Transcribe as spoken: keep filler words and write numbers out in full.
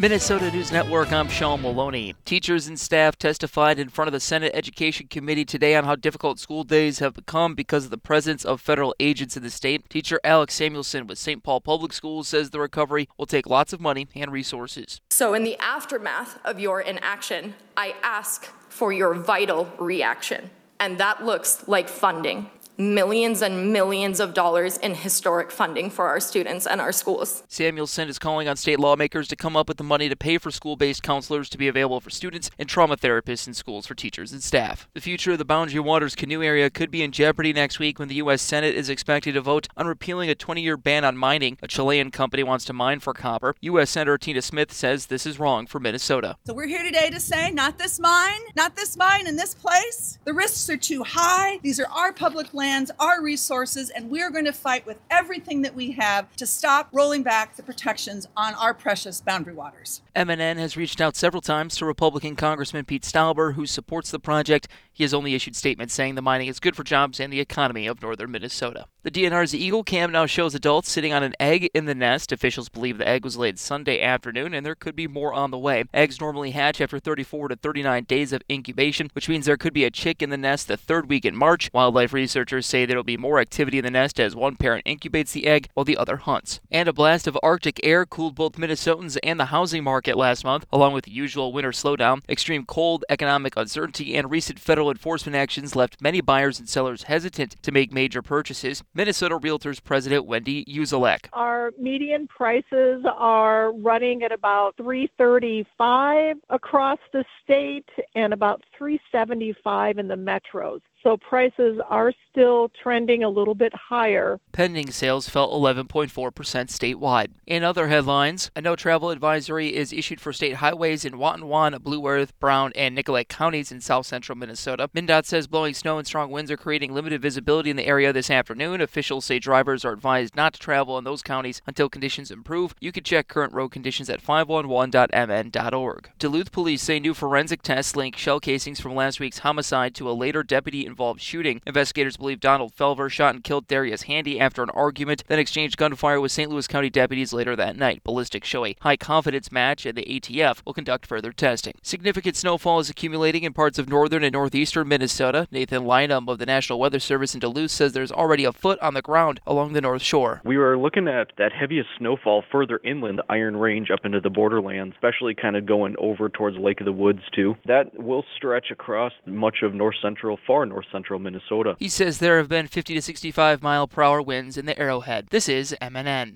Minnesota News Network, I'm Sean Maloney. Teachers and staff testified in front of the Senate Education Committee today on how difficult school days have become because of the presence of federal agents in the state. Teacher Alex Samuelson with Saint Paul Public Schools says the recovery will take lots of money and resources. So in the aftermath of your inaction, I ask for your vital reaction. And that looks like funding. Millions and millions of dollars in historic funding for our students and our schools. Samuelson is calling on state lawmakers to come up with the money to pay for school-based counselors to be available for students and trauma therapists in schools for teachers and staff. The future of the Boundary Waters canoe area could be in jeopardy next week when the U S Senate is expected to vote on repealing a twenty-year ban on mining. A Chilean company wants to mine for copper. U S Senator Tina Smith says this is wrong for Minnesota. So we're here today to say, not this mine, not this mine in this place. The risks are too high. These are our public lands, our resources, and we're going to fight with everything that we have to stop rolling back the protections on our precious boundary waters. M N N has reached out several times to Republican Congressman Pete Stauber, who supports the project. He has only issued statements saying the mining is good for jobs and the economy of northern Minnesota. The D N R's Eagle Cam now shows adults sitting on an egg in the nest. Officials believe the egg was laid Sunday afternoon, and there could be more on the way. Eggs normally hatch after thirty-four to thirty-nine days of incubation, which means there could be a chick in the nest the third week in March. Wildlife researchers say there will be more activity in the nest as one parent incubates the egg while the other hunts. And a blast of Arctic air cooled both Minnesotans and the housing market last month, along with the usual winter slowdown. Extreme cold, economic uncertainty, and recent federal enforcement actions left many buyers and sellers hesitant to make major purchases. Minnesota Realtors President Wendy Uzelek. Our median prices are running at about three thirty-five across the state and about three seventy-five in the metros. So prices are still trending a little bit higher. Pending sales fell eleven point four percent statewide. In other headlines, a no-travel advisory is issued for state highways in Watonwan, Blue Earth, Brown, and Nicollet counties in south-central Minnesota. MnDOT says blowing snow and strong winds are creating limited visibility in the area this afternoon. Officials say drivers are advised not to travel in those counties until conditions improve. You can check current road conditions at five one one dot m n dot org. Duluth police say new forensic tests link shell casings from last week's homicide to a later deputy involved shooting. Investigators believe Donald Felver shot and killed Darius Handy after an argument, then exchanged gunfire with Saint Louis County deputies later that night. Ballistics show a high-confidence match, and the A T F will conduct further testing. Significant snowfall is accumulating in parts of northern and northeastern Minnesota. Nathan Lynham of the National Weather Service in Duluth says there's already a foot on the ground along the North Shore. We were looking at that heaviest snowfall further inland, the Iron Range up into the borderlands, especially kind of going over towards Lake of the Woods too. That will stretch across much of north central, far north central Minnesota. He says there have been fifty to sixty-five mile per hour winds in the Arrowhead. This is M N N.